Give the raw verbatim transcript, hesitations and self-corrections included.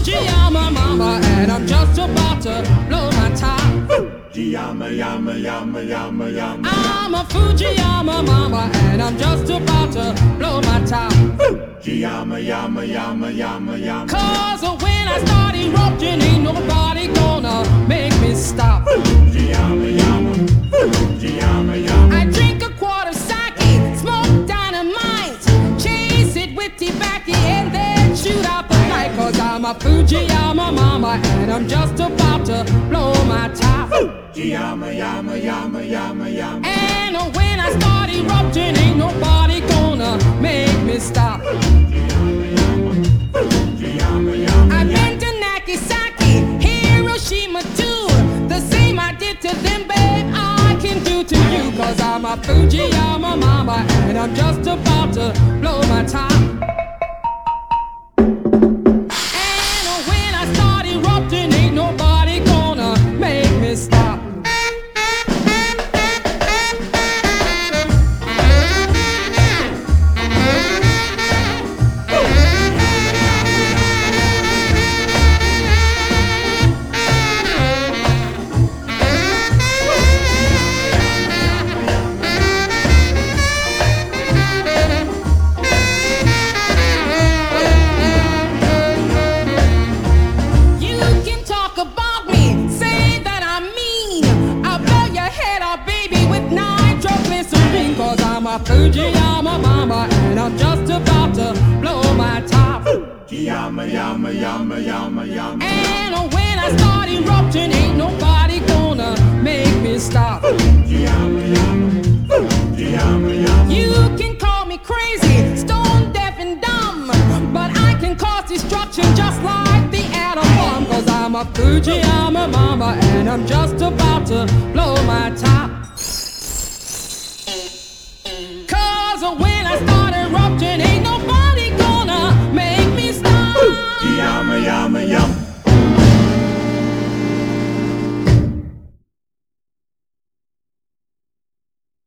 Fujiyama mama, and I'm just about to blow my top. Yama yama yama yama yama. I'm a Fujiyama mama, and I'm just about to blow my top. Yama yama yama yama yama. Cause when I start erupting, ain't nobody gonna make me stop. Yama yama. Yama yama. I drink a quart of sake, smoke dynamite, chase it with tobacco, and then shoot out the night. Cause I'm a Fujiyama mama, and I'm just about to blow my top. Yama yama yama yama yama. And when I start erupting, ain't nobody gonna make me stop. I've been to Nagasaki, Hiroshima too. The same I did to them, babe, I can do to you. Cause I'm a Fujiyama mama, and I'm just about to blow my top. And when I start erupting, ain't nobody gonna make me stop. Cause I'm a Fujiyama mama, and I'm just about to blow my top. Yama yama yama yama yama. And when I start erupting, ain't nobody gonna make me stop. Yama yama. Yama yama. You can call me crazy, stone deaf and dumb, but I can cause destruction just like the atom bomb. Cause I'm a Fujiyama mama, and I'm just about to blow my top.